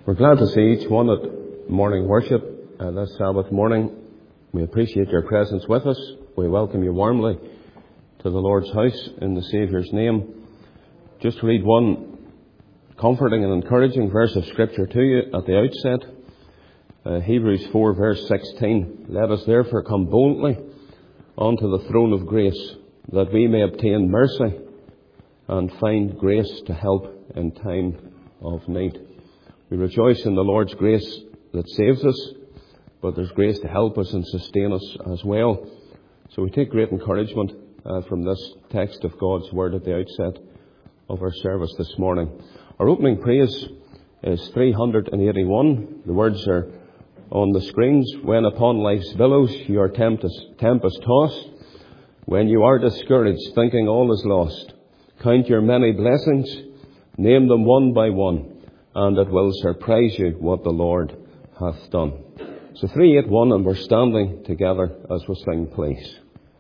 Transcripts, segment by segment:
We're glad to see each one at morning worship this Sabbath morning. We appreciate your presence with us. We welcome you warmly to the Lord's house in the Saviour's name. Just to read one comforting and encouraging verse of Scripture to you at the outset. Hebrews 4 verse 16. Let us therefore come boldly unto the throne of grace, that we may obtain mercy and find grace to help in time of need. We rejoice in the Lord's grace that saves us, but there's grace to help us and sustain us as well. So we take great encouragement from this text of God's Word at the outset of our service this morning. Our opening praise is 381. The words are on the screens. When upon life's billows you are tempest tossed, when you are discouraged, thinking all is lost, count your many blessings, name them one by one, and it will surprise you what the Lord hath done. So 381, and we're standing together as we sing, please.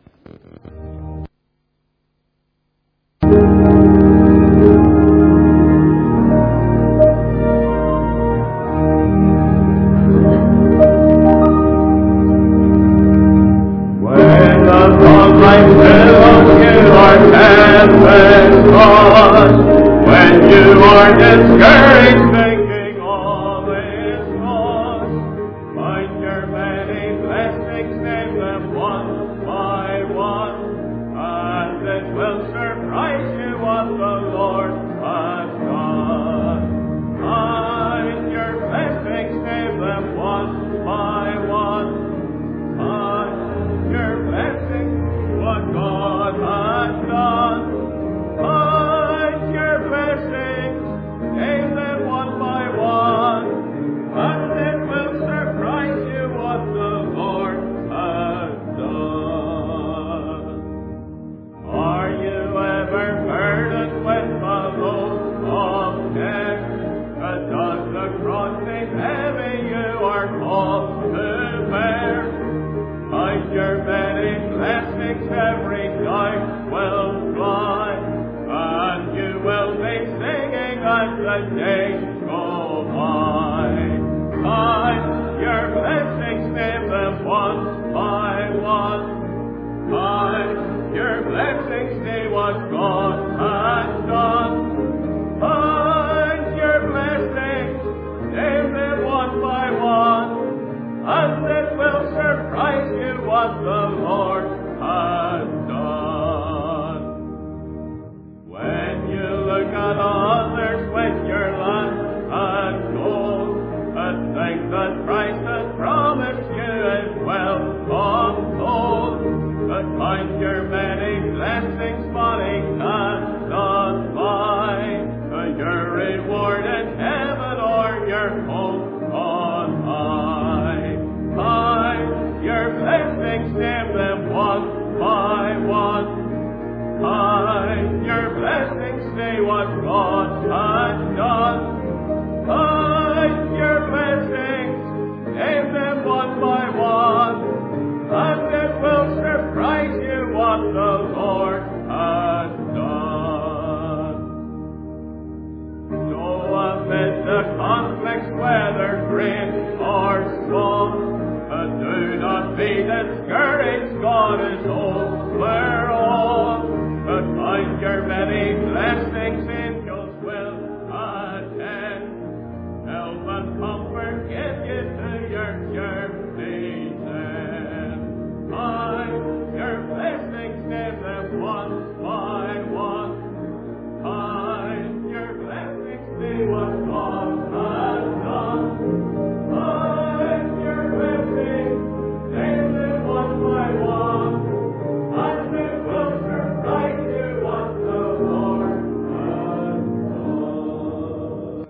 When you are discouraged, thinking all is lost, find your many blessings, name them one by one, and it will surprise you what the Lord has done. Find your blessings, name them one by one, find your blessings, what God has done. Find your blessings, name them one by one, and it will surprise you what the Lord has done. Are you ever burdened with the load of care? Does the cross seem heavy you are called to bear? Find your many blessings, every night will fly, and you will be singing as the days go by. Find your blessings, name them one by one. Find your blessings, see what God has done. Find your blessings, name them one by one, and it will surprise you what the Lord has done. When you look at others with your land and gold, and think that Christ has promised you is well untold, but find your many blessings money cannot buy, your reward in heaven or your home on high. Find your blessings, name them one by one. Find your blessings, say what God has done. Find your blessings, name them one by one, and it will surprise you what the Lord has done. So amid the conflicts, whether great or small, do not be discouraged, God is over all. But find your many blessings, angels will attend, help and comfort give you to your journey's end. Find your blessings, name them one by one. Find your blessings, see what God has done. Find your blessings, name them one by one, and it will surprise you what the Lord has done.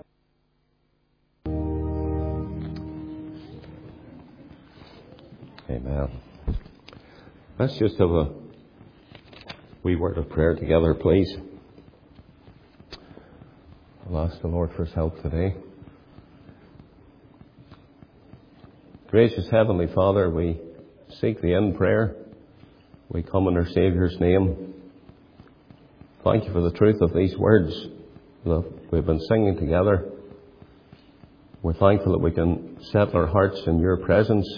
Amen. Let's just have a wee word of prayer together, please. I'll ask the Lord for His help today. Gracious Heavenly Father, we seek Thee in prayer. We come in our Saviour's name. Thank You for the truth of these words that we've been singing together. We're thankful that we can settle our hearts in your presence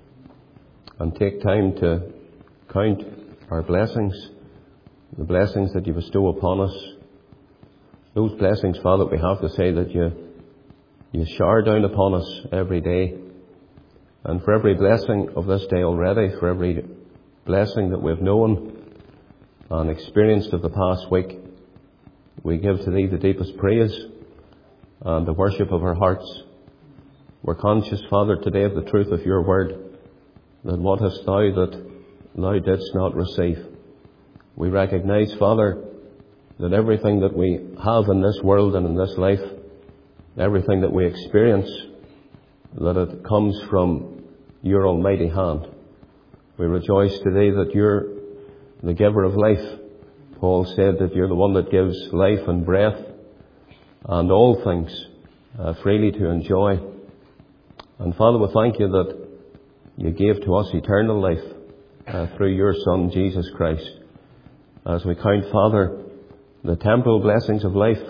and take time to count our blessings, the blessings that you bestow upon us. Those blessings, Father, we have to say that you shower down upon us every day. And for every blessing of this day already, for every blessing that we've known and experienced of the past week, we give to Thee the deepest praise and the worship of our hearts. We're conscious, Father, today of the truth of your word, that what hast thou that thou didst not receive. We recognize, Father, that everything that we have in this world and in this life, everything that we experience, that it comes from your almighty hand. We rejoice today that you're the giver of life. Paul said that you're the one that gives life and breath and all things freely to enjoy. And Father, we thank you that you gave to us eternal life through your Son, Jesus Christ. As we count, Father, the temporal blessings of life,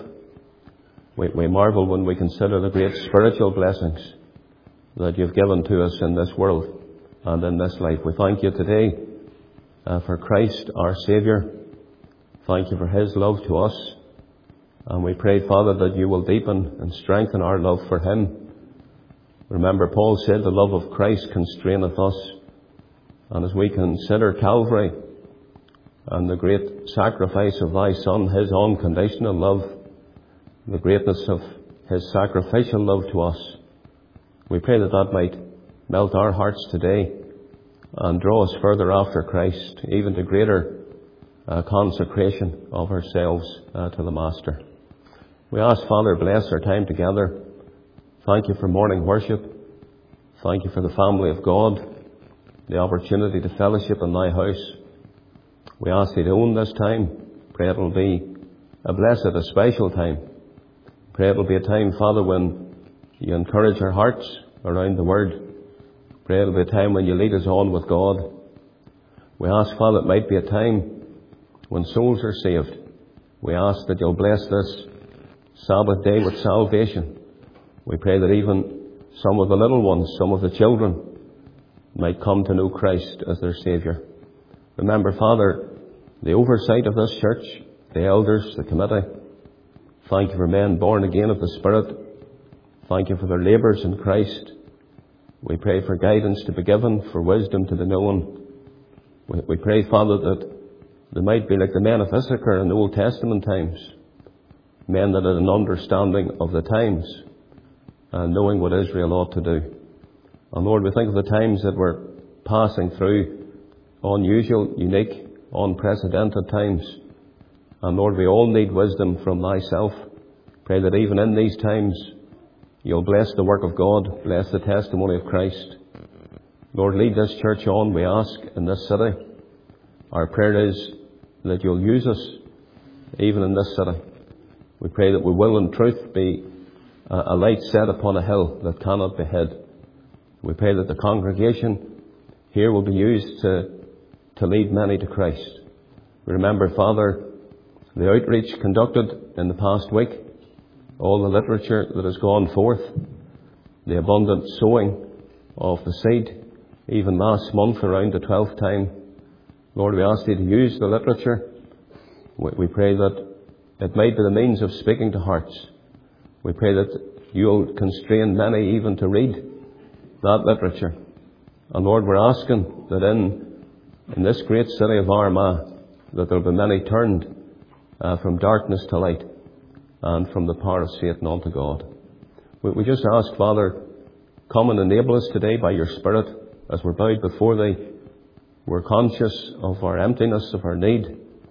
we marvel when we consider the great spiritual blessings that you've given to us in this world and in this life. We thank you today for Christ, our Saviour. Thank you for his love to us. And we pray, Father, that you will deepen and strengthen our love for him. Remember, Paul said, the love of Christ constraineth us. And as we consider Calvary and the great sacrifice of thy Son, his unconditional love, the greatness of his sacrificial love to us, we pray that that might melt our hearts today and draw us further after Christ, even to greater consecration of ourselves to the Master. We ask, Father, bless our time together. Thank you for morning worship. Thank you for the family of God, the opportunity to fellowship in thy house. We ask thee to own this time. Pray it will be a blessed, a special time. Pray it will be a time, Father, when you encourage our hearts around the Word. Pray it will be a time when you lead us on with God. We ask, Father, it might be a time when souls are saved. We ask that you'll bless this Sabbath day with salvation. We pray that even some of the little ones, some of the children, might come to know Christ as their Saviour. Remember, Father, the oversight of this church, the elders, the committee. Thank you for men born again of the Spirit. Thank you for their labours in Christ. We pray for guidance to be given, for wisdom to be known. We pray, Father, that they might be like the men of Issachar in the Old Testament times, men that had an understanding of the times and knowing what Israel ought to do. And Lord, we think of the times that we're passing through, unusual, unique, unprecedented times. And Lord, we all need wisdom from thyself. Pray that even in these times, you'll bless the work of God, bless the testimony of Christ. Lord, lead this church on, we ask, in this city. Our prayer is that you'll use us, even in this city. We pray that we will in truth be a light set upon a hill that cannot be hid. We pray that the congregation here will be used to lead many to Christ. We remember, Father, the outreach conducted in the past week, all the literature that has gone forth, the abundant sowing of the seed, even last month around the 12th time. Lord, we ask thee to use the literature. We pray that it might be the means of speaking to hearts. We pray that you'll constrain many even to read that literature. And Lord, we're asking that in this great city of Armagh, that there'll be many turned from darkness to light and from the power of Satan unto God. We just ask, Father, come and enable us today by your Spirit as we're bowed before thee. We're conscious of our emptiness, of our need.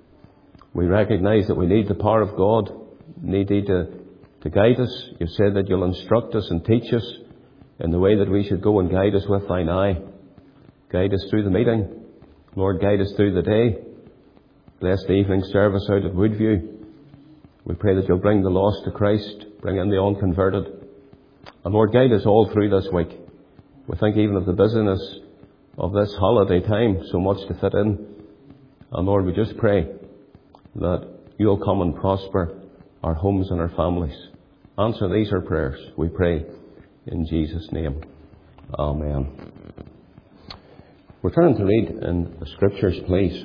We recognize that we need the power of God, need thee to guide us. You've said that you'll instruct us and teach us in the way that we should go, and guide us with thine eye. Guide us through the meeting. Lord, guide us through the day. Bless the evening service out at Woodview. We pray that you'll bring the lost to Christ, bring in the unconverted. And Lord, guide us all through this week. We think even of the busyness of this holiday time, so much to fit in. And Lord, we just pray that you'll come and prosper our homes and our families. Answer these our prayers, we pray, In Jesus' name, amen. We're turning to read in the Scriptures, please.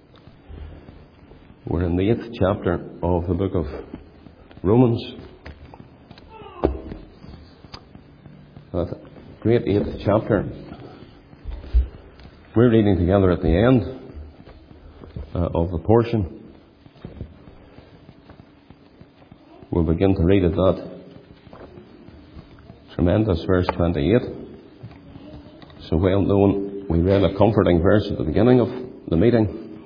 We're in the 8th chapter of the book of Romans. That great 8th chapter. We're reading together at the end of the portion. We'll begin to read at that tremendous verse 28. So well known, we read a comforting verse at the beginning of the meeting.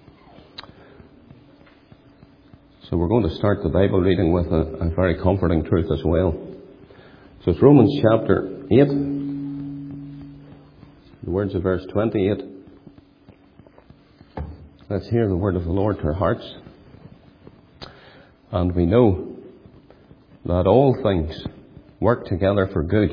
So we're going to start the Bible reading with a very comforting truth as well. So it's Romans chapter 8, the words of verse 28. Let's hear the word of the Lord to our hearts. And we know that all things work together for good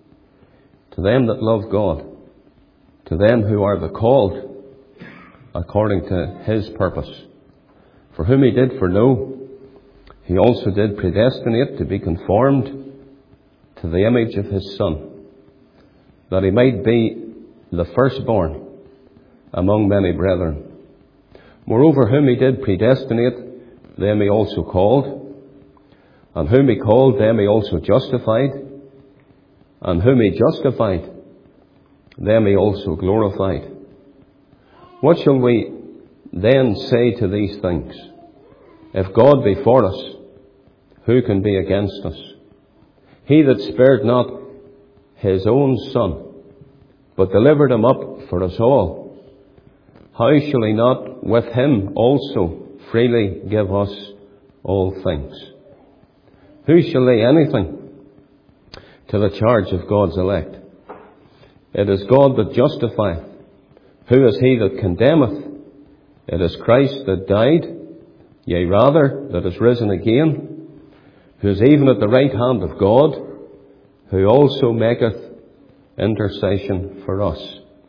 to them that love God, to them who are the called according to His purpose. For whom He did foreknow, He also did predestinate to be conformed to the image of His Son, that He might be the firstborn among many brethren. Moreover, whom He did predestinate, them He also called. And whom He called, them He also justified. And whom He justified, them He also glorified. What shall we then say to these things? If God be for us, who can be against us? He that spared not His own Son, but delivered Him up for us all, how shall He not with Him also freely give us all things? Who shall lay anything to the charge of God's elect? It is God that justifieth. Who is he that condemneth? It is Christ that died, yea rather, that is risen again, who is even at the right hand of God, who also maketh intercession for us.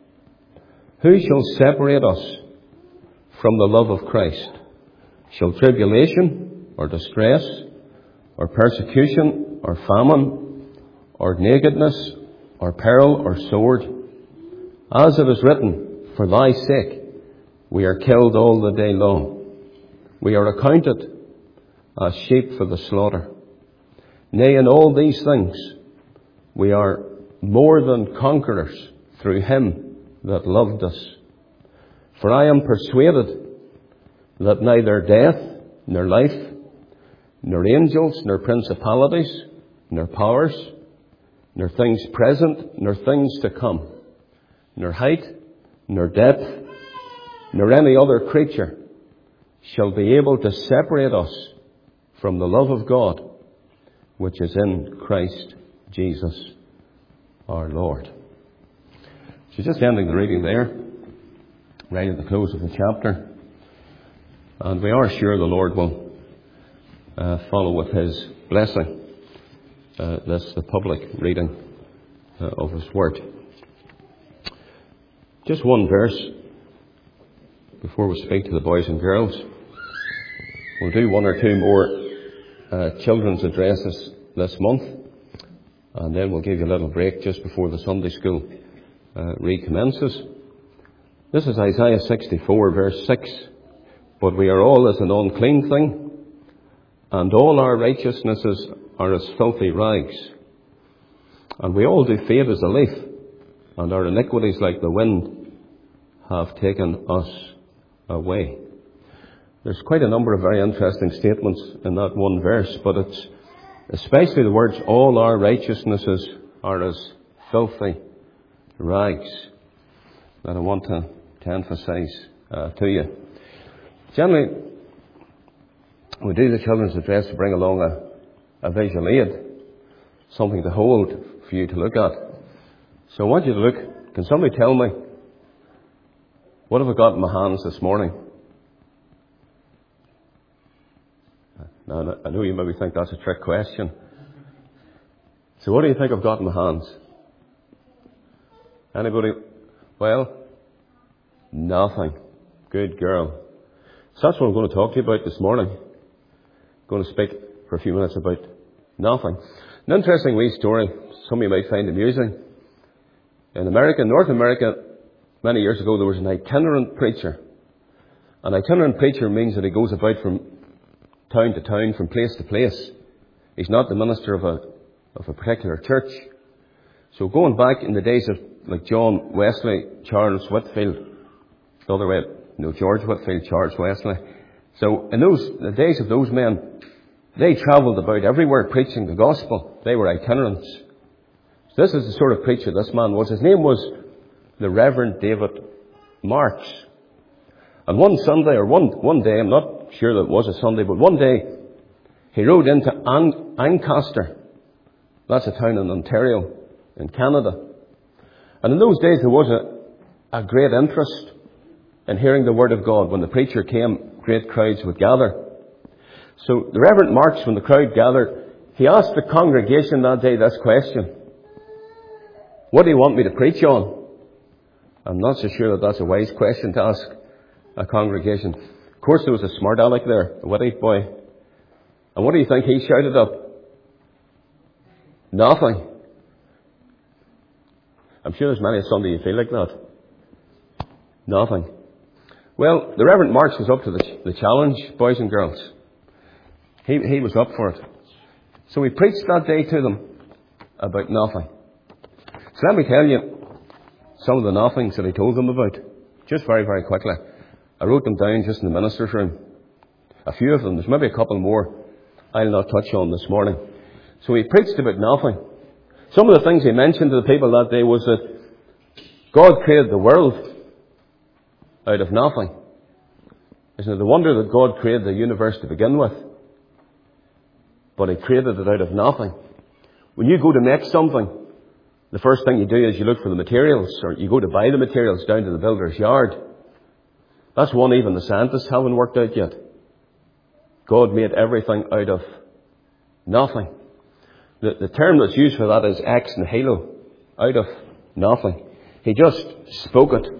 Who shall separate us from the love of Christ? Shall tribulation, or distress, or persecution, or famine, or nakedness, or peril, or sword? As it is written, for thy sake we are killed all the day long. We are accounted as sheep for the slaughter. Nay, in all these things we are more than conquerors through Him that loved us. For I am persuaded that neither death, nor life, nor angels, nor principalities, nor powers, nor things present, nor things to come, nor height, nor depth, nor any other creature shall be able to separate us from the love of God, which is in Christ Jesus our Lord. So just ending the reading there, right at the close of the chapter. And we are sure the Lord will follow with His blessing the public reading of His Word. Just one verse before we speak to the boys and girls. We'll do one or two more children's addresses this month, and then we'll give you a little break just before the Sunday school recommences. This is Isaiah 64 verse 6. But we are all as an unclean thing, and all our righteousnesses are as filthy rags. And we all do fade as a leaf, and our iniquities like the wind have taken us away. There's quite a number of very interesting statements in that one verse, but it's especially the words, all our righteousnesses are as filthy rags, that I want to emphasize to you. Generally, we do the children's address to bring along a visual aid, something to hold for you to look at. So I want you to look. Can somebody tell me, what have I got in my hands this morning? Now, I know you maybe think that's a trick question. So what do you think I've got in my hands? Anybody? Well, nothing. Good girl. So that's what I'm going to talk to you about this morning. I'm going to speak for a few minutes about nothing. An interesting wee story, some of you might find amusing. In America, North America, many years ago, there was an itinerant preacher. An itinerant preacher means that he goes about from town to town, from place to place. He's not the minister of a particular church. So going back in the days of like John Wesley, Charles Whitefield, the other way, George Whitefield, Charles Wesley. So in the days of those men, they travelled about everywhere preaching the gospel. They were itinerants. So this is the sort of preacher this man was. His name was the Reverend David Marks. And one Sunday, or one day, I'm not sure that it was a Sunday, but one day, he rode into Ancaster. That's a town in Ontario, in Canada. And in those days, there was a great interest in hearing the Word of God. When the preacher came, great crowds would gather. So the Reverend Marks, when the crowd gathered, he asked the congregation that day this question: what do you want me to preach on? I'm not so sure that that's a wise question to ask a congregation. Of course, there was a smart aleck there, a witty boy. And what do you think he shouted up? Nothing. I'm sure there's many a Sunday you feel like that. Nothing. Well, the Reverend Marks was up to the challenge, boys and girls. He was up for it. So he preached that day to them about nothing. So let me tell you some of the nothings that he told them about, just very, very quickly. I wrote them down just in the minister's room. A few of them. There's maybe a couple more I'll not touch on this morning. So he preached about nothing. Some of the things he mentioned to the people that day was that God created the world out of nothing. Isn't it a wonder that God created the universe to begin with? But He created it out of nothing. When you go to make something, the first thing you do is you look for the materials, or you go to buy the materials down to the builder's yard. That's one even the scientists haven't worked out yet. God made everything out of nothing. The term that's used for that is ex nihilo, out of nothing. He just spoke it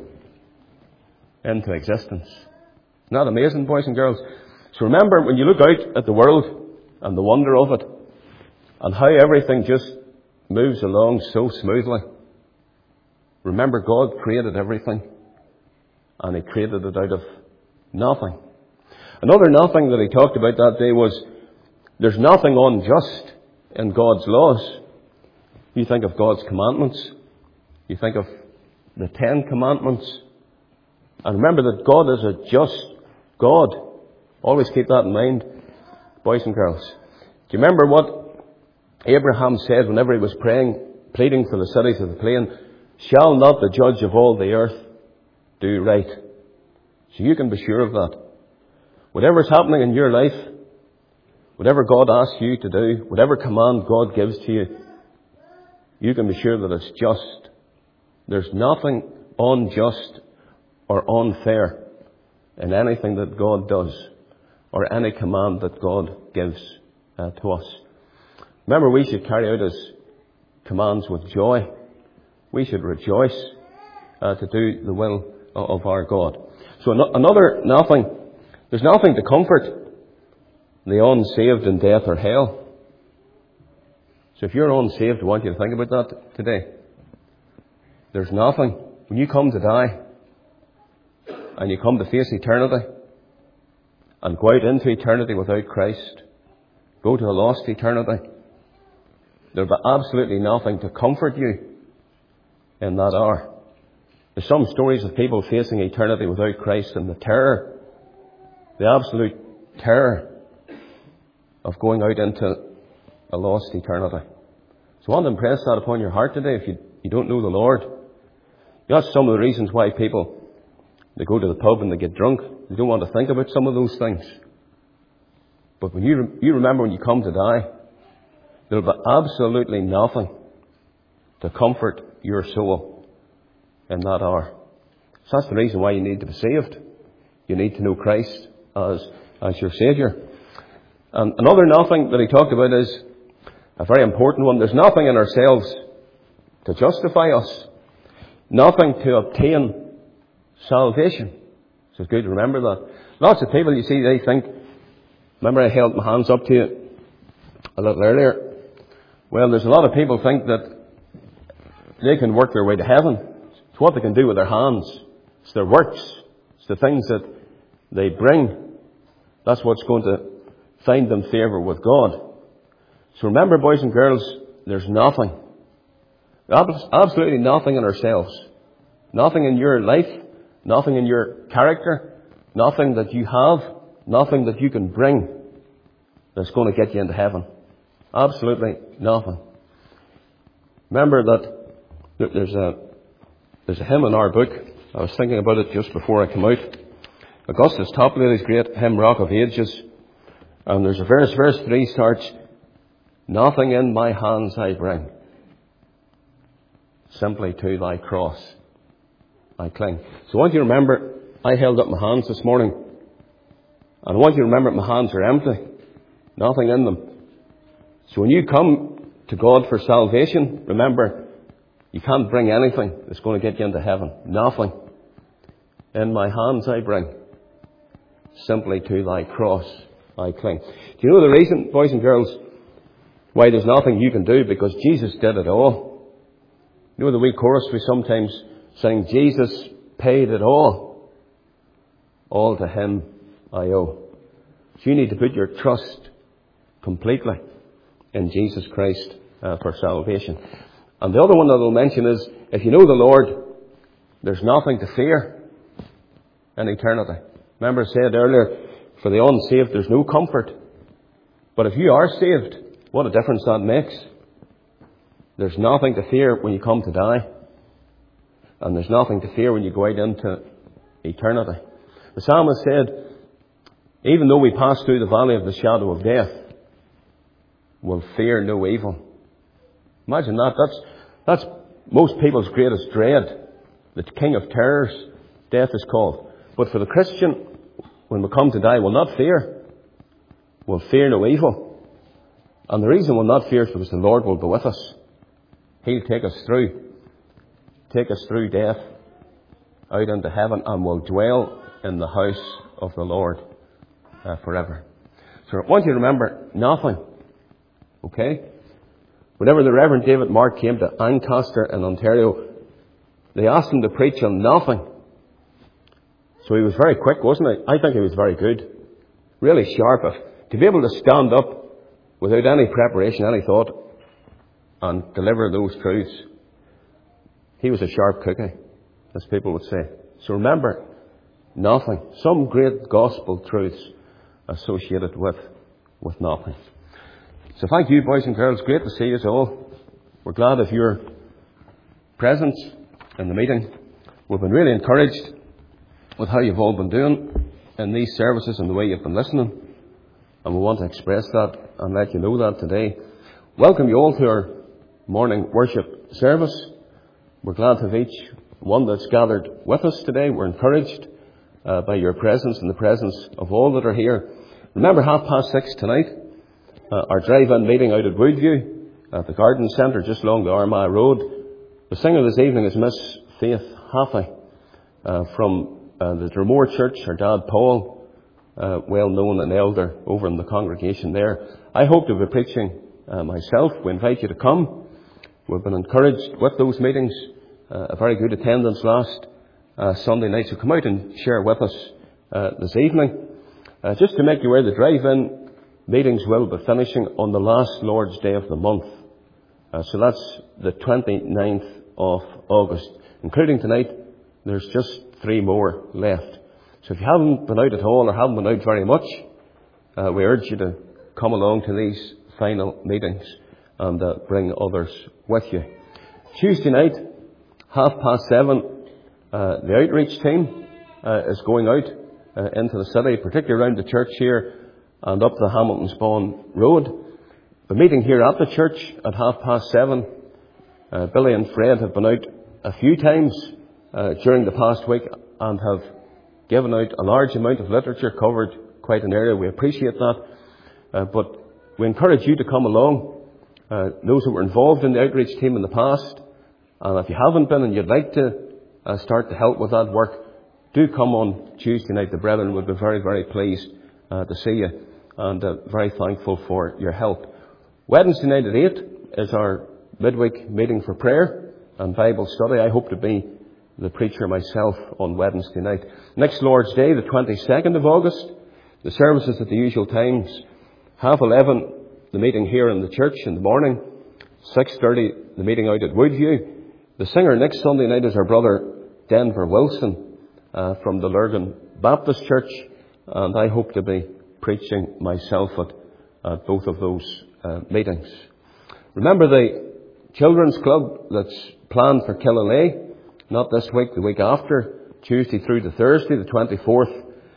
into existence. Isn't that amazing, boys and girls? So remember, when you look out at the world and the wonder of it, and how everything just moves along so smoothly, remember God created everything, and He created it out of nothing. Another nothing that he talked about that day was there's nothing unjust in God's laws. You think of God's commandments. You think of the 10 Commandments. And remember that God is a just God. Always keep that in mind, boys and girls. Do you remember what Abraham said whenever he was praying, pleading for the cities of the plain? Shall not the judge of all the earth do right? So you can be sure of that. Whatever's happening in your life, whatever God asks you to do, whatever command God gives to you, you can be sure that it's just. There's nothing unjust or unfair in anything that God does or any command that God gives to us. Remember, we should carry out His commands with joy. We should rejoice to do the will of our God. So another nothing. There's nothing to comfort the unsaved in death or hell. So if you're unsaved, I want you to think about that today. There's nothing. When you come to die, and you come to face eternity, and go out into eternity without Christ, go to a lost eternity, there'll be absolutely nothing to comfort you in that hour. There's some stories of people facing eternity without Christ, and the terror, the absolute terror of going out into a lost eternity. So I want to impress that upon your heart today if you don't know the Lord. That's some of the reasons why people, they go to the pub and they get drunk. They don't want to think about some of those things. But when you remember when you come to die, there'll be absolutely nothing to comfort your soul in that hour. So that's the reason why you need to be saved. You need to know Christ as your Saviour. And another nothing that he talked about is a very important one. There's nothing in ourselves to justify us. Nothing to obtain salvation. So it's good to remember that. Lots of people, you see, they think, remember I held my hands up to you a little earlier, Well, there's a lot of people think that they can work their way to heaven. It's what they can do with their hands. It's their works. It's the things that they bring. That's what's going to find them favour with God. So remember, boys and girls, there's nothing, absolutely nothing in ourselves, nothing in your life, nothing in your character, nothing that you have, nothing that you can bring that's going to get you into heaven. Absolutely nothing. Remember that there's a hymn in our book. I was thinking about it just before I came out. Augustus Toplady's great hymn, Rock of Ages. And there's a verse 3 starts, nothing in my hands I bring, simply to thy cross I cling. So I want you to remember, I held up my hands this morning, and I want you to remember my hands are empty, nothing in them. So when you come to God for salvation, remember, you can't bring anything that's going to get you into heaven. Nothing. In my hands I bring, simply to thy cross I cling. Do you know the reason, boys and girls, why there's nothing you can do? Because Jesus did it all. You know the wee chorus we sometimes sing, Jesus paid it all. All to him I owe. So you need to put your trust completely in Jesus Christ for salvation. And the other one that I'll mention is, if you know the Lord, there's nothing to fear in eternity. Remember I said earlier, for the unsaved there's no comfort. But if you are saved, what a difference that makes. There's nothing to fear when you come to die. And there's nothing to fear when you go out into eternity. The psalmist said, even though we pass through the valley of the shadow of death, we'll fear no evil. Imagine that. That's most people's greatest dread. The king of terrors, death is called. But for the Christian, when we come to die, we'll not fear. We'll fear no evil. And the reason we'll not fear is because the Lord will be with us. He'll take us through death, out into heaven, and we'll dwell in the house of the Lord forever. So I want you to remember, nothing. Okay? Whenever the Reverend David Mark came to Ancaster in Ontario, they asked him to preach on nothing. So he was very quick, wasn't he? I think he was very good. Really sharp. To be able to stand up without any preparation, any thought, and deliver those truths. He was a sharp cookie, as people would say. So remember, nothing. Some great gospel truths associated with nothing. So thank you, boys and girls. Great to see you all. We're glad of your presence in the meeting. We've been really encouraged with how you've all been doing in these services and the way you've been listening. And we want to express that and let you know that today. Welcome you all to our morning worship service. We're glad to have each one that's gathered with us today. We're encouraged by your presence and the presence of all that are here. Remember, 6:30 tonight, our drive-in meeting out at Woodview at the Garden Centre just along the Armagh Road. The singer this evening is Miss Faith Haffey from the Dromore Church. Her dad Paul, well known and elder over in the congregation there. I hope to be preaching myself. We invite you to come. We've been encouraged with those meetings. A very good attendance last Sunday night. So come out and share with us this evening. Just to make you aware, the drive-in meetings will be finishing on the last Lord's Day of the month. So that's the 29th of August. Including tonight, there's just 3 more left. So if you haven't been out at all or haven't been out very much, we urge you to come along to these final meetings and bring others with you. Tuesday night, 7:30, the outreach team is going out into the city, particularly around the church here and up the Hamilton Spawn Road. The meeting here at the church at 7:30. Billy and Fred have been out a few times during the past week and have given out a large amount of literature, covered quite an area. We appreciate that. But we encourage you to come along. Those who were involved in the outreach team in the past, and if you haven't been and you'd like to start to help with that work, do come on Tuesday night. The brethren would be very, very pleased to see you and very thankful for your help. Wednesday night at 8, is our midweek meeting for prayer and Bible study. I hope to be the preacher myself on Wednesday night. Next Lord's Day, the 22nd of August, the services at the usual times. 11:30, the meeting here in the church in the morning. 6:30, the meeting out at Woodview. The singer next Sunday night is our brother Denver Wilson from the Lurgan Baptist Church, and I hope to be preaching myself at both of those meetings. Remember the children's club that's planned for Killalay, not this week, the week after, Tuesday through to Thursday, the 24th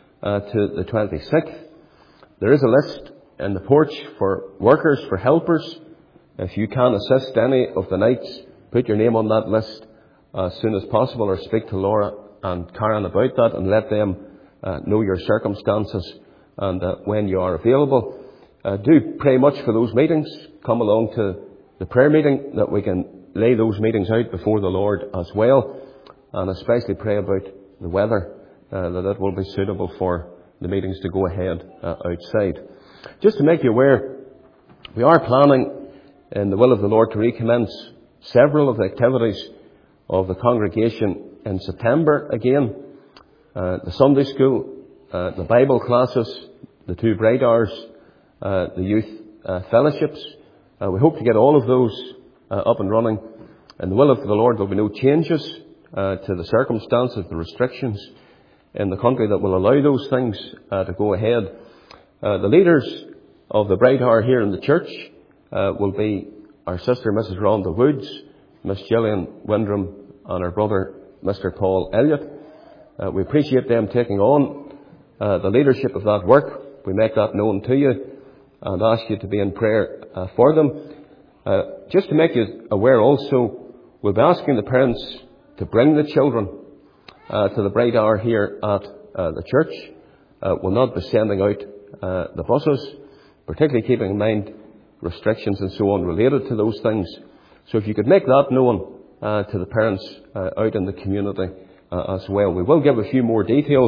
to the 26th. There is a list in the porch for workers, for helpers. If you can assist any of the nights, put your name on that list as soon as possible, or speak to Laura and Karen about that and let them know your circumstances and when you are available. Do pray much for those meetings. Come along to the prayer meeting that we can lay those meetings out before the Lord as well, and especially pray about the weather, that it will be suitable for the meetings to go ahead outside. Just to make you aware, we are planning in the will of the Lord to recommence several of the activities of the congregation in September again. The Sunday school, the Bible classes, the 2 bright hours, the youth fellowships. We hope to get all of those up and running. In the will of the Lord, there will be no changes to the circumstances, the restrictions in the country that will allow those things to go ahead. The leaders of the bright hour here in the church will be our sister Mrs. Rhonda Woods, Miss Gillian Windram, and our brother Mr. Paul Elliott. We appreciate them taking on the leadership of that work. We make that known to you and ask you to be in prayer for them. Just to make you aware also, we'll be asking the parents to bring the children to the bright hour here at the church. We'll not be sending out the buses, particularly keeping in mind restrictions and so on related to those things. So if you could make that known to the parents out in the community as well. We will give a few more details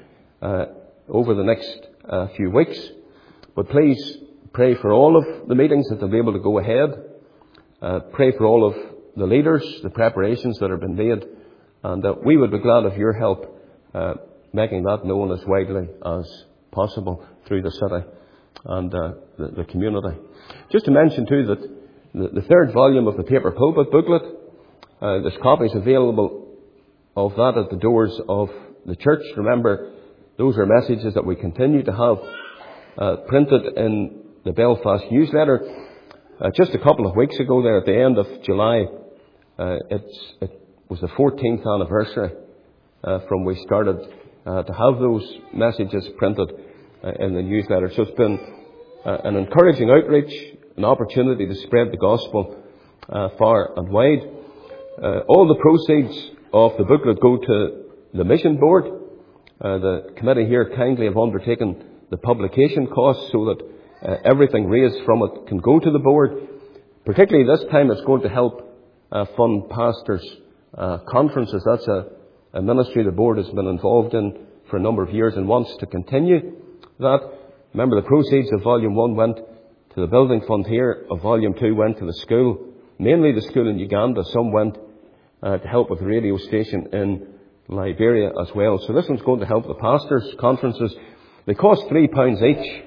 over the next few weeks, but please pray for all of the meetings that they'll be able to go ahead. Pray for all of the leaders, the preparations that have been made, and we would be glad of your help making that known as widely as possible through the city and the community. Just to mention too that the 3rd volume of the Paper Pulpit booklet, there's copies available of that at the doors of the church. Remember, those are messages that we continue to have printed in the Belfast newsletter. Just a couple of weeks ago there at the end of July, it was the 14th anniversary from we started to have those messages printed in the newsletter. So it's been an encouraging outreach, an opportunity to spread the gospel far and wide. All the proceeds of the booklet go to the mission board. The committee here kindly have undertaken the publication costs so that everything raised from it can go to the board. Particularly this time it's going to help fund pastors' conferences. That's a ministry the board has been involved in for a number of years and wants to continue that. Remember, the proceeds of Volume 1 went to the building fund here. Of Volume 2 went to the school, mainly the school in Uganda. Some went to help with the radio station in Liberia as well. So this one's going to help the pastors' conferences. They cost £3 each.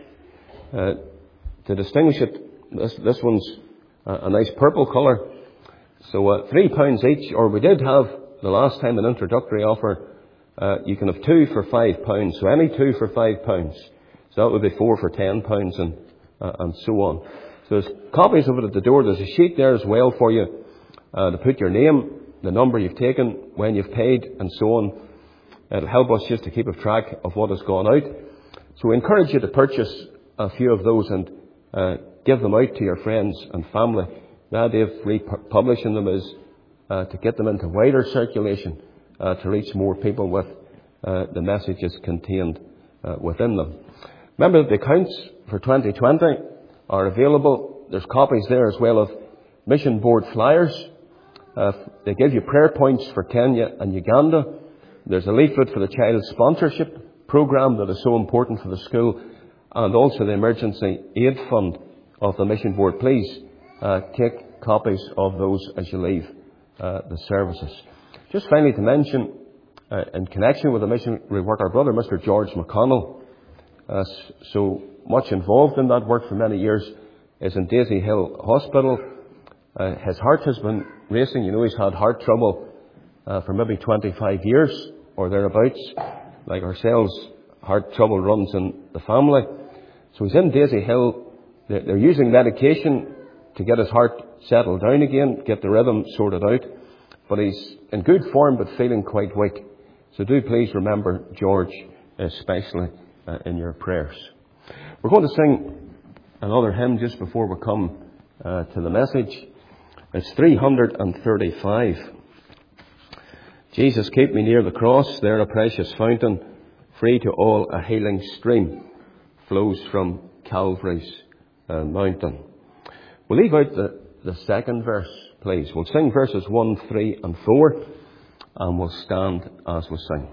To distinguish it, this one's a nice purple colour. So £3 each, or we did have the last time an introductory offer. You can have 2 for £5. So any 2 for £5. So that would be 4 for £10 and so on. So there's copies of it at the door. There's a sheet there as well for you to put your name, the number you've taken, when you've paid, and so on. It'll help us just to keep a track of what has gone out. So we encourage you to purchase a few of those and give them out to your friends and family. The idea of republishing them is to get them into wider circulation, to reach more people with the messages contained within them. Remember that the accounts for 2020 are available. There's copies there as well of mission board flyers. They give you prayer points for Kenya and Uganda. There's a leaflet for the child sponsorship program that is so important for the school, and also the emergency aid fund of the mission board. Please take copies of those as you leave the services. Just finally to mention, in connection with the missionary work, our brother Mr. George McConnell, so much involved in that work for many years, is in Daisy Hill Hospital. His heart has been racing. You know, he's had heart trouble for maybe 25 years or thereabouts. Like ourselves, heart trouble runs in the family. So he's in Daisy Hill. They're using medication to get his heart settled down again, get the rhythm sorted out. But he's in good form but feeling quite weak. So do please remember George especially in your prayers. We're going to sing another hymn just before we come to the message. It's 335. Jesus, keep me near the cross, there a precious fountain, free to all a healing stream, flows from Calvary's mountain. We'll leave out the second verse, please. We'll sing verses 1, 3 and 4, and we'll stand as we sing.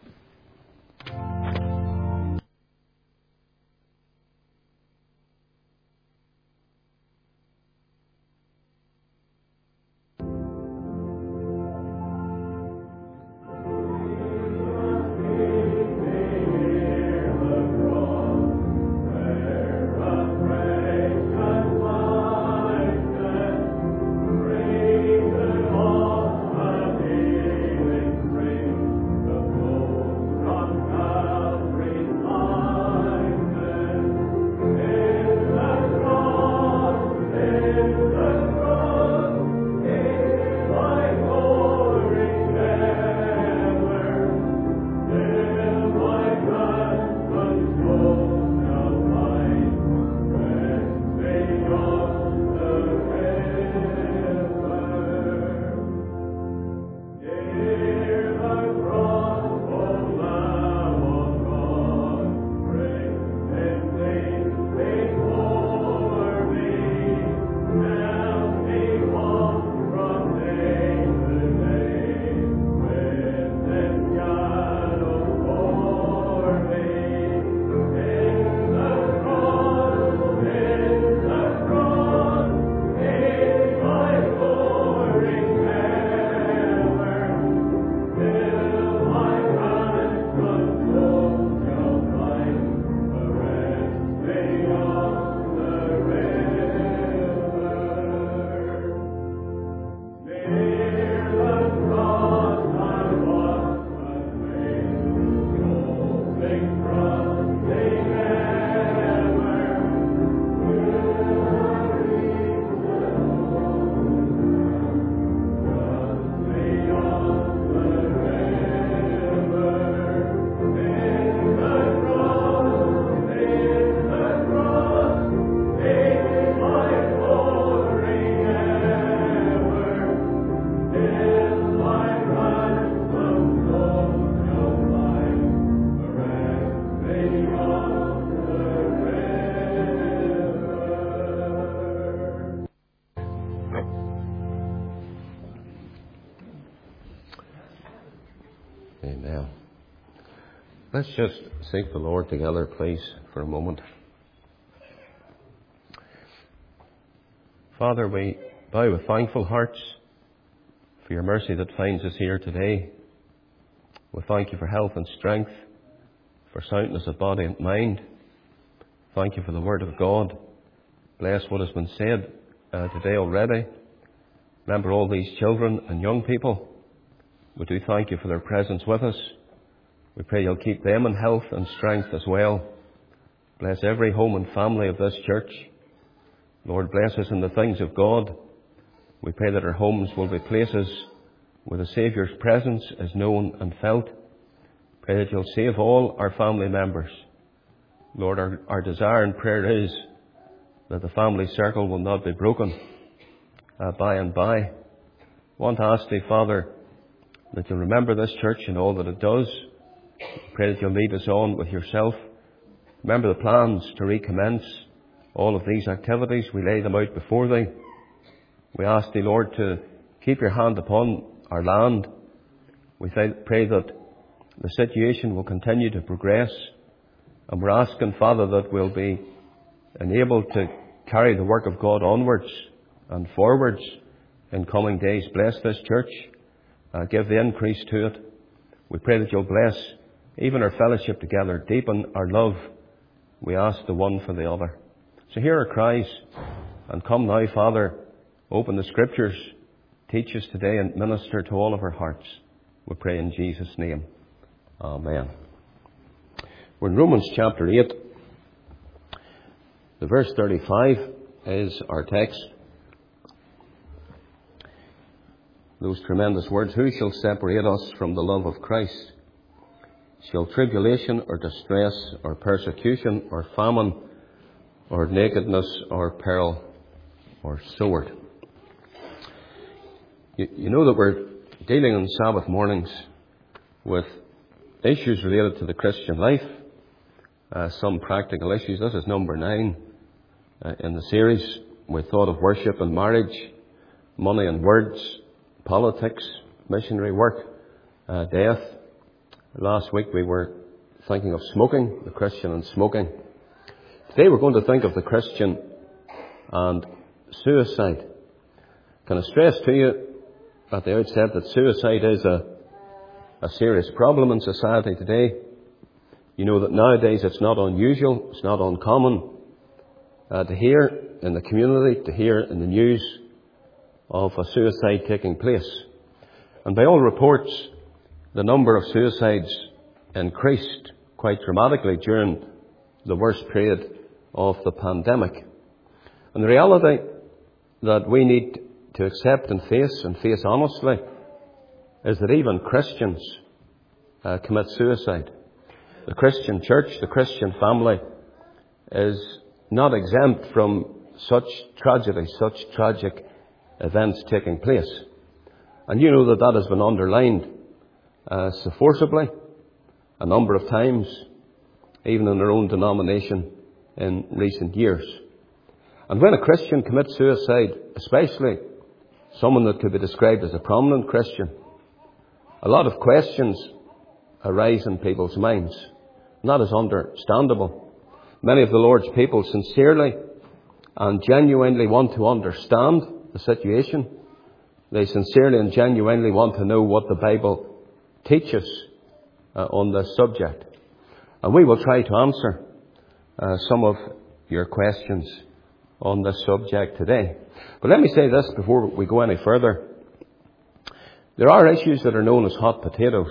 Amen. Let's just seek the Lord together, please, for a moment. Father, we bow with thankful hearts for your mercy that finds us here today. We thank you for health and strength, for soundness of body and mind. Thank you for the Word of God. Bless what has been said today already. Remember all these children and young people. We do thank you for their presence with us. We pray you'll keep them in health and strength as well. Bless every home and family of this church. Lord, bless us in the things of God. We pray that our homes will be places where the Saviour's presence is known and felt. Pray that you'll save all our family members. Lord, our desire and prayer is that the family circle will not be broken by and by. I want to ask thee, Father, that you'll remember this church and all that it does. Pray that you'll lead us on with yourself. Remember the plans to recommence all of these activities. We lay them out before thee. We ask thee, Lord, to keep your hand upon our land. We pray that the situation will continue to progress. And we're asking, Father, that we'll be enabled to carry the work of God onwards and forwards in coming days. Bless this church. Give the increase to it. We pray that you'll bless even our fellowship together. Deepen our love. We ask the one for the other. So hear our cries. And come now, Father, open the Scriptures. Teach us today and minister to all of our hearts. We pray in Jesus' name. Amen. We're in Romans chapter 8. The verse 35 is our text. Those tremendous words, who shall separate us from the love of Christ? Shall tribulation or distress or persecution or famine or nakedness or peril or sword? You know that we're dealing on Sabbath mornings with issues related to the Christian life, some practical issues. This is number 9 in the series. We thought of worship and marriage, money and words, politics, missionary work, death. Last week we were thinking of smoking, the Christian and smoking. Today we're going to think of the Christian and suicide. Can I stress to you at the outset that suicide is a serious problem in society today? You know that nowadays it's not unusual, it's not uncommon to hear in the community, to hear in the news of a suicide taking place. And by all reports, the number of suicides increased quite dramatically during the worst period of the pandemic. And the reality that we need to accept and face honestly, is that even Christians commit suicide. The Christian church, the Christian family is not exempt from such tragedy, such tragic events taking place. And you know that that has been underlined so forcibly a number of times, even in our own denomination in recent years. And when a Christian commits suicide, especially someone that could be described as a prominent Christian, a lot of questions arise in people's minds. And that is understandable. Many of the Lord's people sincerely and genuinely want to understand the situation. They sincerely and genuinely want to know what the Bible teaches on this subject. And we will try to answer some of your questions on this subject today. But let me say this before we go any further. There are issues that are known as hot potatoes.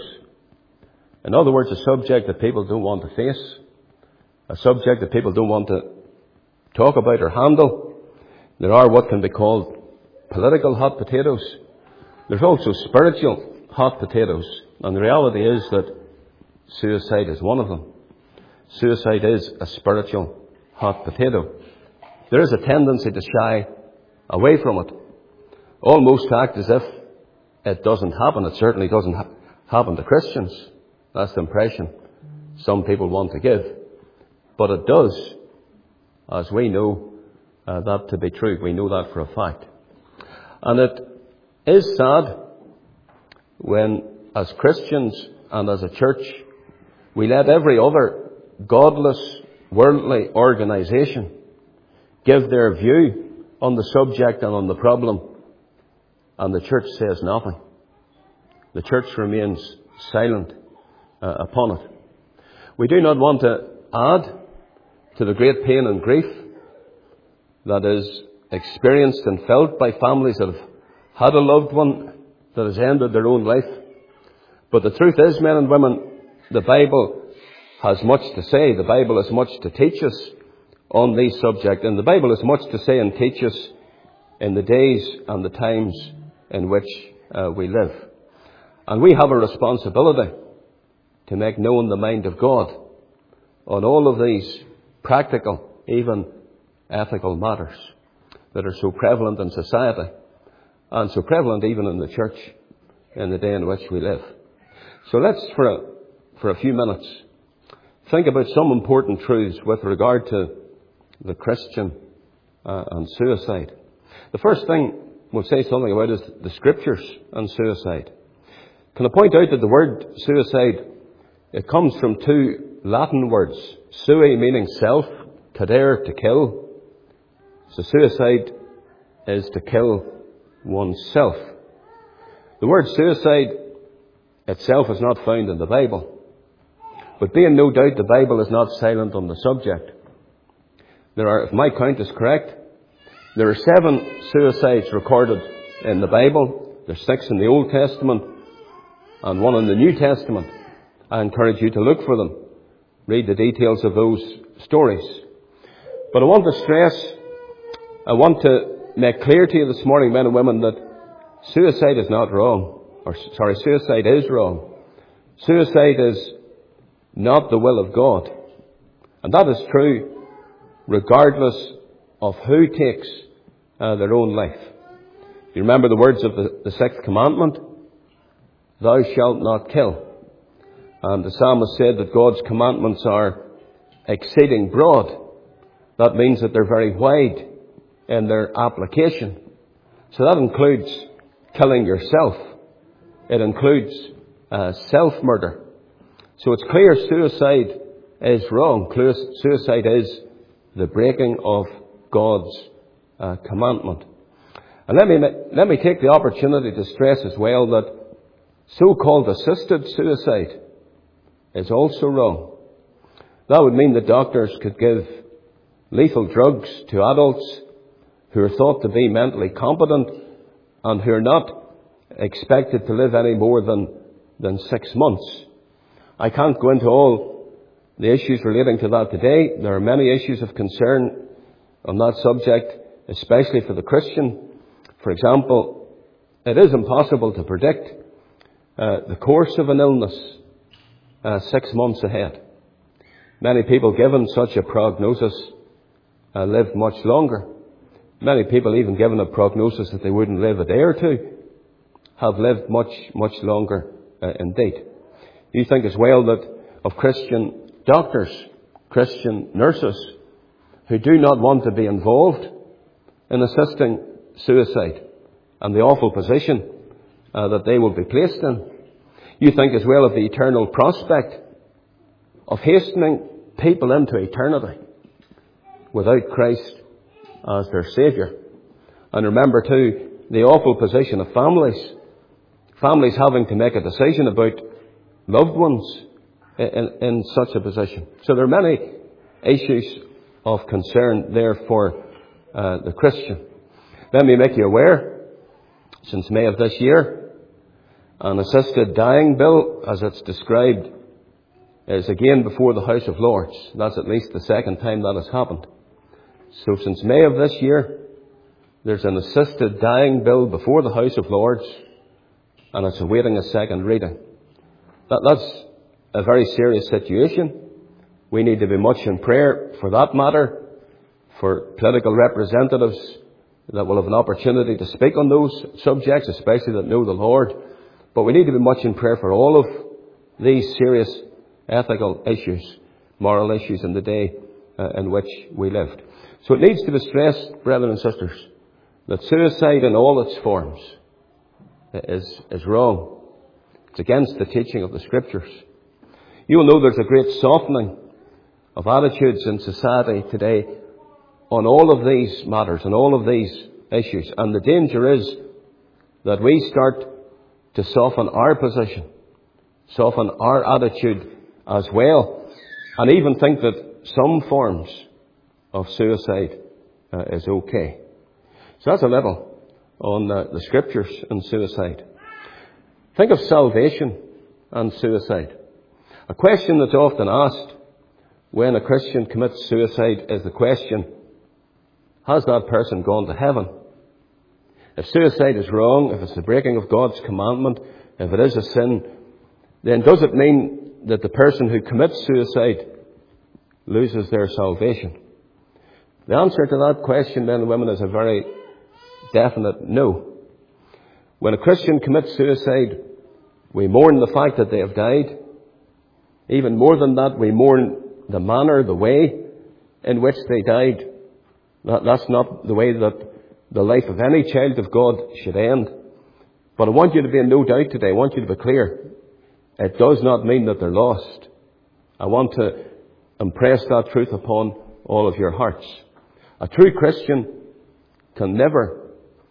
In other words, a subject that people don't want to face, a subject that people don't want to talk about or handle. There are what can be called political hot potatoes. There's also spiritual hot potatoes. And the reality is that suicide is one of them. Suicide is a spiritual hot potato. There is a tendency to shy away from it. Almost to act as if it doesn't happen. It certainly doesn't happen to Christians. That's the impression some people want to give. But it does, as we know that to be true. We know that for a fact. And it is sad when, as Christians and as a church, we let every other godless, worldly organisation give their view on the subject and on the problem, and the church says nothing. The church remains silent upon it. We do not want to add to the great pain and grief that is experienced and felt by families that have had a loved one that has ended their own life. But the truth is, men and women, the Bible has much to say. The Bible has much to teach us on these subjects. And the Bible has much to say and teach us in the days and the times in which we live. And we have a responsibility to make known the mind of God on all of these practical, even ethical matters that are so prevalent in society and so prevalent even in the church in the day in which we live. So let's, for a few minutes, think about some important truths with regard to the Christian and suicide. The first thing we'll say something about is the Scriptures and suicide. Can I point out that the word suicide, it comes from two Latin words. Sui meaning self, cadere to kill. So suicide is to kill oneself. The word suicide itself is not found in the Bible. But being no doubt the Bible is not silent on the subject. There are, if my count is correct, there are 7 suicides recorded in the Bible. There's 6 in the Old Testament and 1 in the New Testament. I encourage you to look for them. Read the details of those stories. But I want to make clear to you this morning, men and women, that suicide is not wrong. Suicide is wrong. Suicide is not the will of God. And that is true regardless of who takes their own life. You remember the words of the 6th commandment? Thou shalt not kill. And the psalmist said that God's commandments are exceeding broad. That means that they're very wide in their application. So that includes killing yourself. It includes self-murder. So it's clear suicide is wrong. Suicide is the breaking of God's commandment. And let me take the opportunity to stress as well that so-called assisted suicide is also wrong. That would mean that doctors could give lethal drugs to adults who are thought to be mentally competent and who are not expected to live any more than 6 months. I can't go into all the issues relating to that today. There are many issues of concern on that subject, especially for the Christian. For example, it is impossible to predict the course of an illness 6 months ahead. Many people given such a prognosis live much longer. Many people, even given a prognosis that they wouldn't live a day or two, have lived much, much longer indeed. You think as well that of Christian doctors, Christian nurses, who do not want to be involved in assisting suicide and the awful position that they will be placed in. You think as well of the eternal prospect of hastening people into eternity without Christ as their Saviour. And remember too, the awful position of families having to make a decision about loved ones in such a position. So there are many issues of concern there for the Christian. Let me make you aware, since May of this year, an assisted dying bill, as it's described, is again before the House of Lords. That's at least the 2nd time that has happened. So since May of this year, there's an assisted dying bill before the House of Lords, and it's awaiting a 2nd reading. That's a very serious situation. We need to be much in prayer for that matter, for political representatives that will have an opportunity to speak on those subjects, especially that know the Lord. But we need to be much in prayer for all of these serious ethical issues, moral issues in the day in which we lived. So it needs to be stressed, brethren and sisters, that suicide in all its forms is wrong. It's against the teaching of the Scriptures. You will know there's a great softening of attitudes in society today on all of these matters, on all of these issues. And the danger is that we start to soften our position, soften our attitude as well, and even think that some forms of suicide is okay. So that's a little on the Scriptures and suicide. Think of salvation and suicide. A question that's often asked when a Christian commits suicide is the question, has that person gone to heaven? If suicide is wrong, if it's the breaking of God's commandment, if it is a sin, then does it mean that the person who commits suicide loses their salvation? The answer to that question, men and women, is a very definite no. When a Christian commits suicide, we mourn the fact that they have died. Even more than that, we mourn the manner, the way in which they died. That's not the way that the life of any child of God should end. But I want you to be in no doubt today. I want you to be clear. It does not mean that they're lost. I want to impress that truth upon all of your hearts. A true Christian can never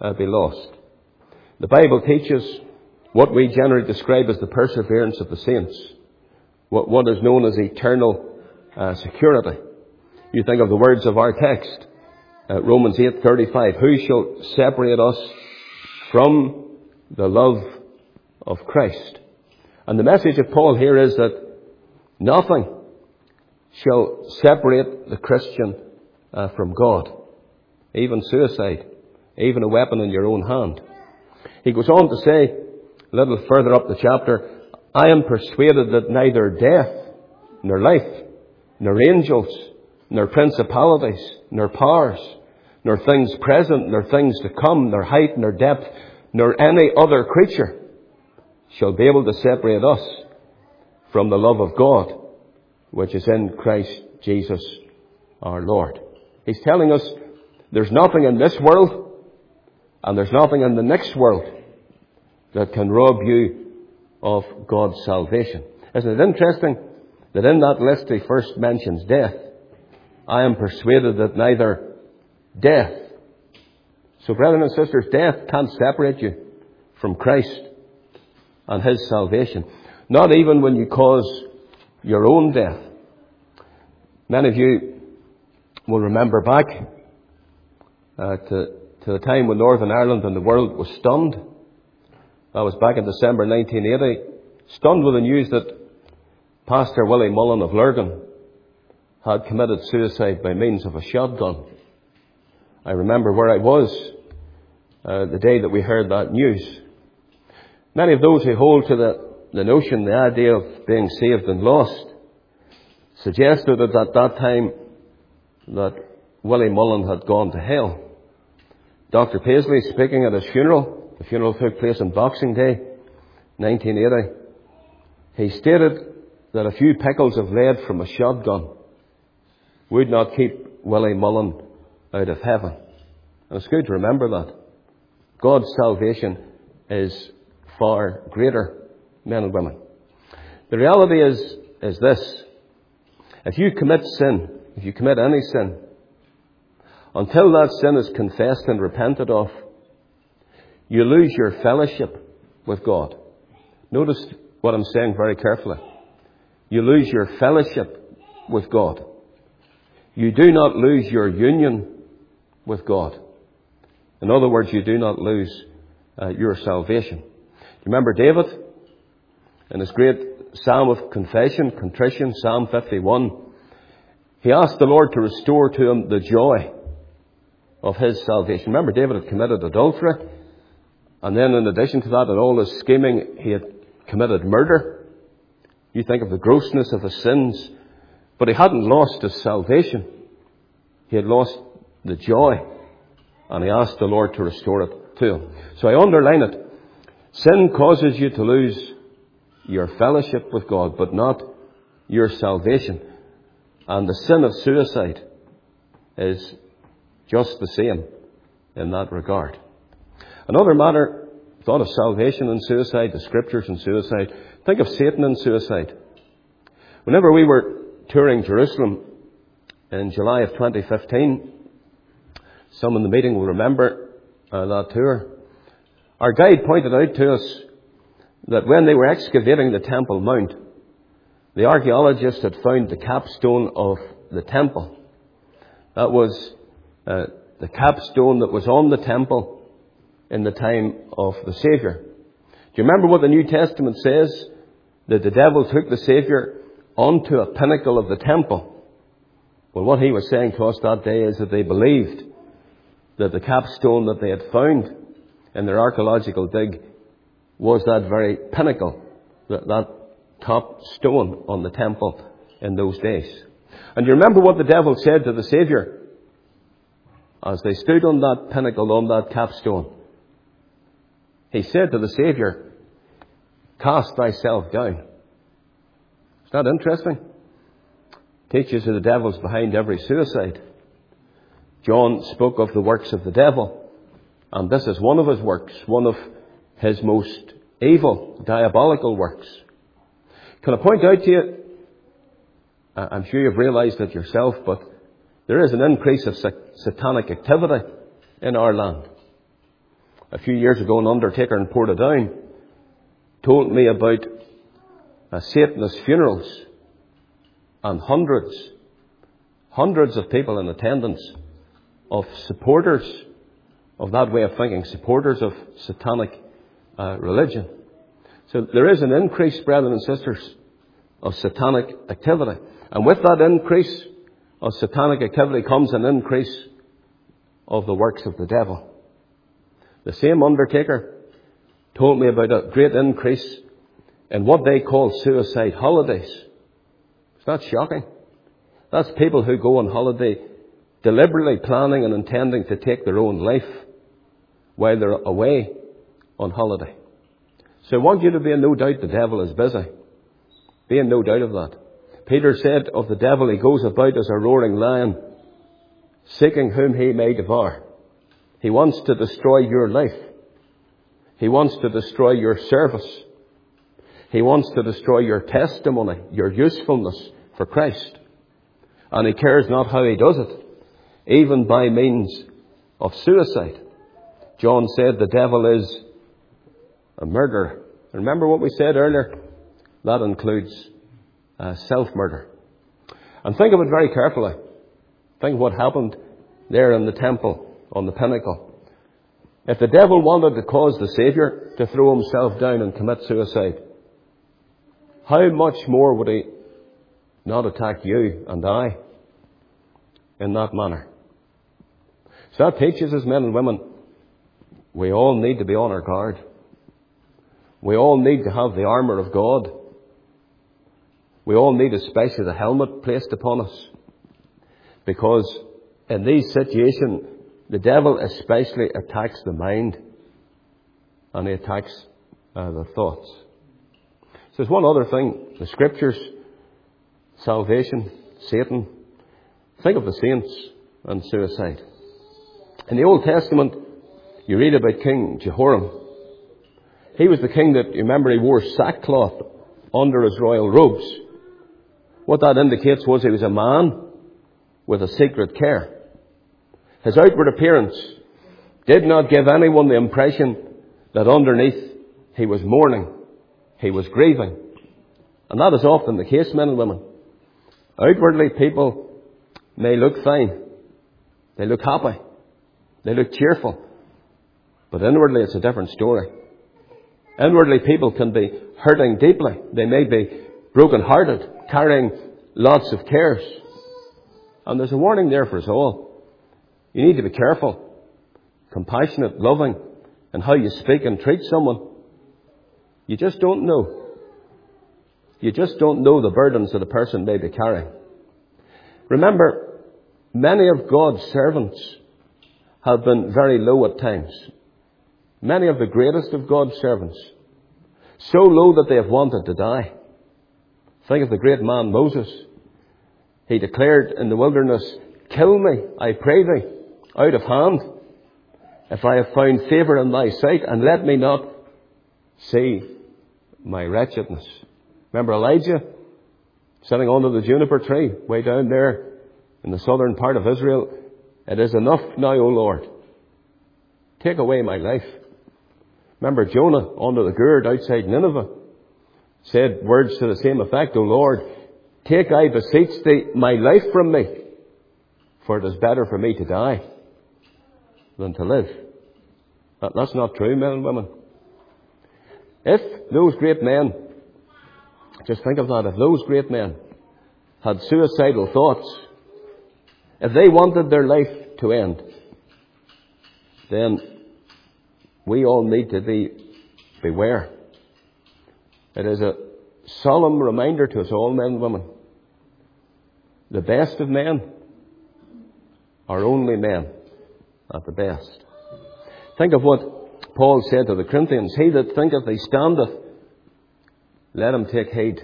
be lost. The Bible teaches what we generally describe as the perseverance of the saints, what is known as eternal security. You think of the words of our text, Romans 8:35, who shall separate us from the love of Christ? And the message of Paul here is that nothing shall separate the Christian from God, even suicide, even a weapon in your own hand. He goes on to say, a little further up the chapter, I am persuaded that neither death, nor life, nor angels, nor principalities, nor powers, nor things present, nor things to come, nor height, nor depth, nor any other creature shall be able to separate us from the love of God, which is in Christ Jesus our Lord. He's telling us there's nothing in this world and there's nothing in the next world that can rob you of God's salvation. Isn't it interesting that in that list he first mentions death? I am persuaded that neither death. So brethren and sisters, death can't separate you from Christ and His salvation. Not even when you cause your own death. Many of you will remember back to the time when Northern Ireland and the world was stunned. That was back in December 1980. Stunned with the news that Pastor Willie Mullen of Lurgan had committed suicide by means of a shotgun. I remember where I was the day that we heard that news. Many of those who hold to the notion, the idea of being saved and lost, suggested that at that time that Willie Mullen had gone to hell. Dr. Paisley, speaking at his funeral, the funeral took place on Boxing Day, 1980, he stated that a few pickles of lead from a shotgun would not keep Willie Mullen out of heaven. And it's good to remember that. God's salvation is far greater, men and women. The reality is this. If you commit sin, if you commit any sin, until that sin is confessed and repented of, you lose your fellowship with God. Notice what I'm saying very carefully. You lose your fellowship with God. You do not lose your union with God. In other words, you do not lose your salvation. Do you remember David in his great Psalm of Confession, Contrition, Psalm 51? He asked the Lord to restore to him the joy of his salvation. Remember, David had committed adultery, and then in addition to that, in all his scheming, he had committed murder. You think of the grossness of his sins. But he hadn't lost his salvation. He had lost the joy. And he asked the Lord to restore it to him. So I underline it. Sin causes you to lose your fellowship with God, but not your salvation. And the sin of suicide is just the same in that regard. Another matter, thought of salvation and suicide, the scriptures and suicide. Think of Satan and suicide. Whenever we were touring Jerusalem in July of 2015, some in the meeting will remember that tour. Our guide pointed out to us that when they were excavating the Temple Mount, the archaeologists had found the capstone of the temple. That was the capstone that was on the temple in the time of the Saviour. Do you remember what the New Testament says? That the devil took the Saviour onto a pinnacle of the temple. Well, what he was saying to us that day is that they believed that the capstone that they had found in their archaeological dig was that very pinnacle, that top stone on the temple in those days. And you remember what the devil said to the Saviour as they stood on that pinnacle, on that capstone? He said to the Saviour, "Cast thyself down." Is that interesting? Teaches you the devil's behind every suicide. John spoke of the works of the devil, and this is one of his works, one of his most evil, diabolical works. Can I point out to you, I'm sure you've realized it yourself, but there is an increase of satanic activity in our land. a few years ago, an undertaker in Portadown told me about Satanist funerals and hundreds of people in attendance, of supporters of that way of thinking, supporters of satanic religion. So there is an increase, brethren and sisters, of satanic activity. And with that increase of satanic activity comes an increase of the works of the devil. The same undertaker told me about a great increase in what they call suicide holidays. It's not shocking. That's people who go on holiday deliberately planning and intending to take their own life while they're away on holiday. So I want you to be in no doubt the devil is busy. Be in no doubt of that. Peter said of the devil, he goes about as a roaring lion, seeking whom he may devour. He wants to destroy your life. He wants to destroy your service. He wants to destroy your testimony, your usefulness for Christ. And he cares not how he does it, even by means of suicide. John said the devil is a murderer. Remember what we said earlier? That includes self-murder. And think of it very carefully. Think of what happened there in the temple on the pinnacle. If the devil wanted to cause the Saviour to throw himself down and commit suicide, how much more would he not attack you and I in that manner? So that teaches us, men and women, we all need to be on our guard. We all need to have the armour of God. We all need especially the helmet placed upon us. Because in these situations, the devil especially attacks the mind. And he attacks the thoughts. So there's one other thing. The Scriptures, salvation, Satan. Think of the saints and suicide. In the Old Testament, you read about King Jehoram. He was the king that, you remember, he wore sackcloth under his royal robes. What that indicates was he was a man with a secret care. His outward appearance did not give anyone the impression that underneath he was mourning, he was grieving. And that is often the case, men and women. Outwardly, people may look fine. They look happy. They look cheerful. But inwardly, it's a different story. Inwardly, people can be hurting deeply. They may be broken-hearted, carrying lots of cares. And there's a warning there for us all. You need to be careful, compassionate, loving, in how you speak and treat someone. You just don't know. You just don't know the burdens that a person may be carrying. Remember, many of God's servants have been very low at times. Many of the greatest of God's servants. So low that they have wanted to die. Think of the great man Moses. He declared in the wilderness, "Kill me, I pray thee, out of hand, if I have found favour in thy sight, and let me not see my wretchedness." Remember Elijah sitting under the juniper tree way down there in the southern part of Israel. "It is enough now, O Lord. Take away my life." Remember Jonah under the gourd outside Nineveh said words to the same effect, "O Lord, take, I beseech thee, my life from me, for it is better for me to die than to live." That's not true, men and women. If those great men, just think of that, if those great men had suicidal thoughts, if they wanted their life to end, then we all need to beware. It is a solemn reminder to us all, men and women. The best of men are only men at the best. Think of what Paul said to the Corinthians. "He that thinketh he standeth, let him take heed,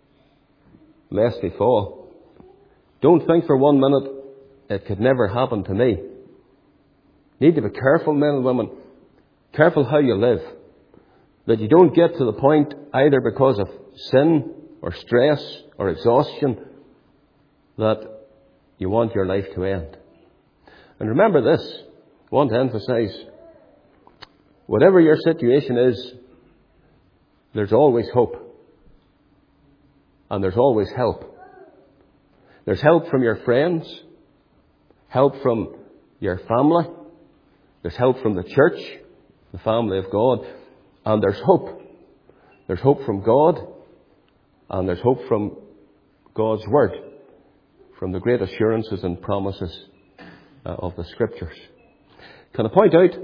lest he fall." Don't think for 1 minute, "It could never happen to me." Need to be careful, men and women. Careful how you live. That you don't get to the point, either because of sin or stress or exhaustion, that you want your life to end. And remember this, I want to emphasize, Whatever your situation is, there's always hope. And there's always help. There's help from your friends, help from your family, there's help from the church, the family of God, and there's hope. There's hope from God, and there's hope from God's Word, from the great assurances and promises of the Scriptures. Can I point out,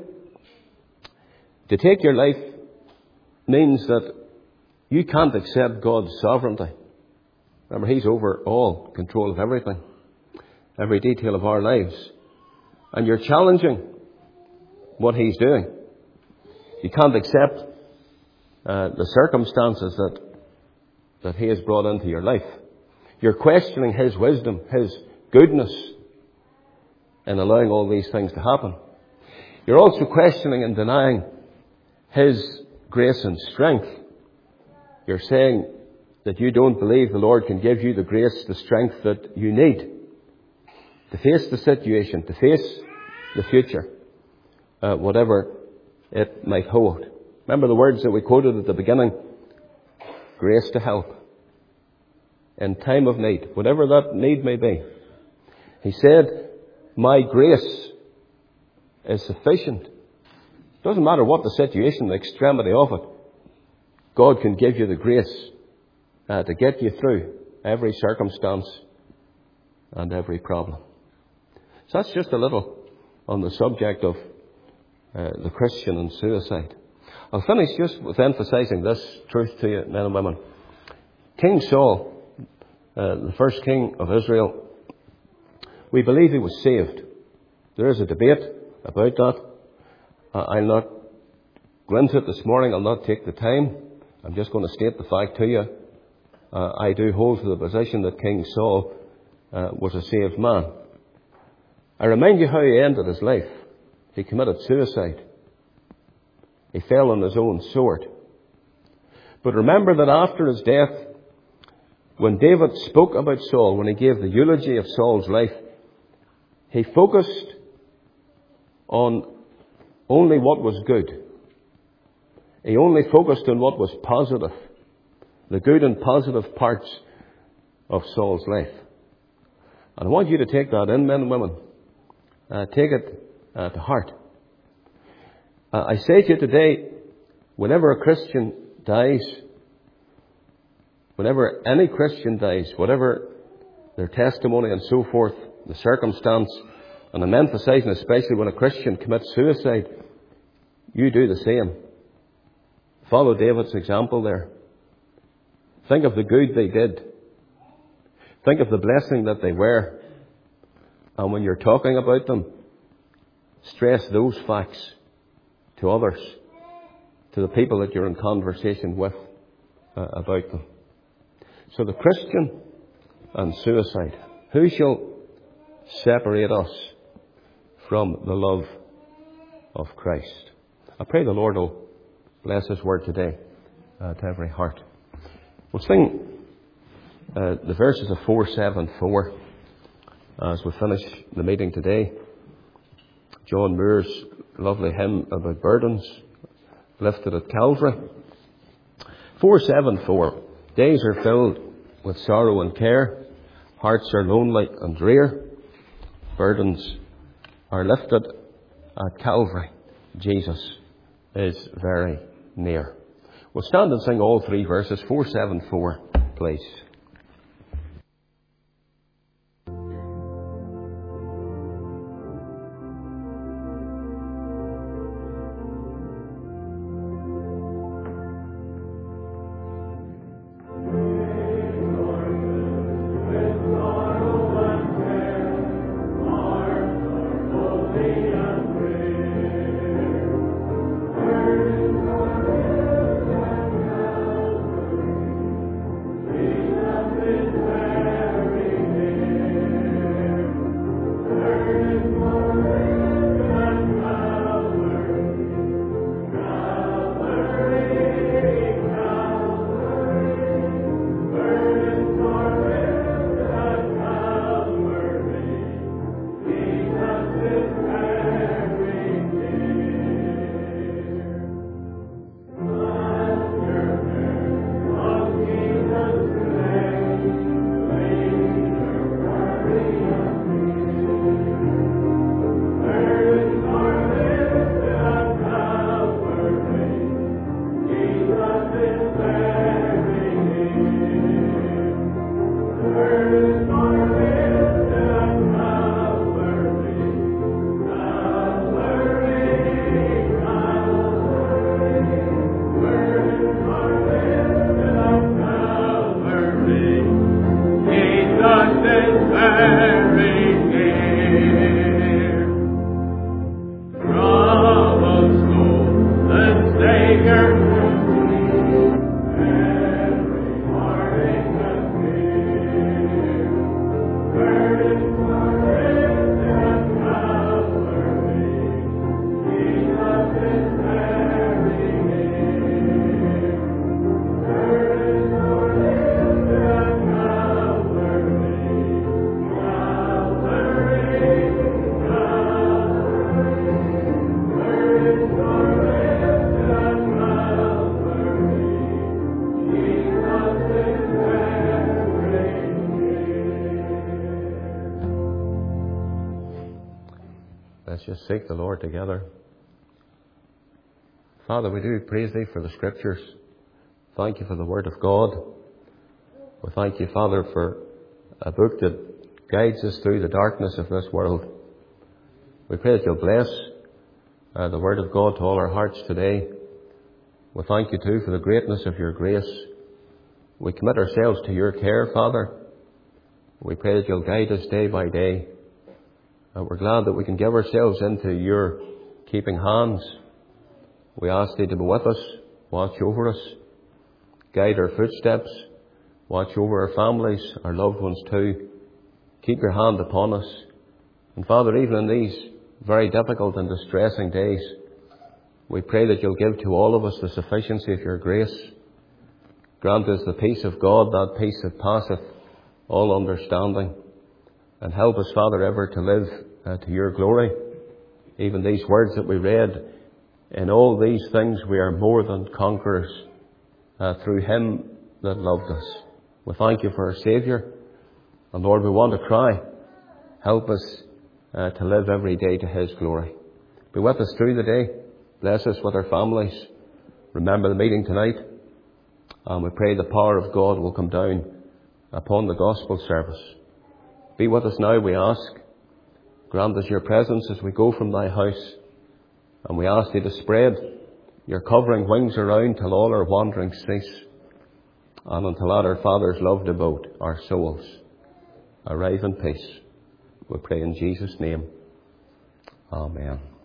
to take your life means that you can't accept God's sovereignty. Remember, He's over all control of everything, every detail of our lives. And you're challenging what He's doing. You can't accept the circumstances that He has brought into your life. You're questioning His wisdom, His goodness in allowing all these things to happen. You're also questioning and denying His grace and strength. You're saying that you don't believe the Lord can give you the grace, the strength that you need to face the situation, to face the future, whatever it might hold. Remember the words that we quoted at the beginning? Grace to help in time of need, whatever that need may be. He said, my grace is sufficient. It doesn't matter what the situation, the extremity of it. God can give you the grace to get you through every circumstance and every problem. So that's just a little on the subject of the Christian and suicide. I'll finish just with emphasizing this truth to you, men and women. King Saul, the first king of Israel, we believe he was saved. There is a debate about that. I'll not go into it this morning. I'll not take the time. I'm just going to state the fact to you. I do hold to the position that King Saul was a saved man. I remind you how he ended his life. He committed suicide. He fell on his own sword. But remember that after his death, when David spoke about Saul, when he gave the eulogy of Saul's life, he focused on only what was good. He only focused on what was positive, the good and positive parts of Saul's life. And I want you to take that in, men and women. Take it to heart. I say to you today, whenever a Christian dies, whenever any Christian dies, whatever their testimony and so forth, the circumstance, and I'm emphasizing especially when a Christian commits suicide, you do the same. Follow David's example there. Think of the good they did. Think of the blessing that they were. And when you're talking about them, stress those facts to others, to the people that you're in conversation with about them. So the Christian and suicide. Who shall separate us from the love of Christ? I pray the Lord will bless His word today to every heart. We'll sing the verses of 474 as we finish the meeting today. John Moore's lovely hymn about burdens lifted at Calvary. 474. Days are filled with sorrow and care. Hearts are lonely and drear. Burdens are lifted at Calvary. Jesus is very near. We'll stand and sing all three verses. 474, please. Amen. Let's just seek the Lord together. Father, we do praise Thee for the Scriptures. Thank You for the Word of God. We thank You, Father, for a book that guides us through the darkness of this world. We pray that You'll bless the Word of God to all our hearts today. We thank You too for the greatness of Your grace. We commit ourselves to Your care, Father. We pray that You'll guide us day by day. We're glad that we can give ourselves into Your keeping hands. We ask Thee to be with us, watch over us, guide our footsteps, watch over our families, our loved ones too. Keep Your hand upon us. And Father, even in these very difficult and distressing days, we pray that You'll give to all of us the sufficiency of Your grace. Grant us the peace of God, that peace that passeth all understanding. And help us, Father, ever to live to Your glory. Even these words that we read, in all these things we are more than conquerors through Him that loved us. We thank You for our Saviour. And Lord, we want to cry, help us to live every day to His glory. Be with us through the day. Bless us with our families. Remember the meeting tonight. And we pray the power of God will come down upon the gospel service. Be with us now, we ask. Grant us Your presence as we go from Thy house. And we ask Thee to spread Your covering wings around till all our wanderings cease. And until at our Father's loved abode, our souls arrive in peace. We pray in Jesus' name. Amen.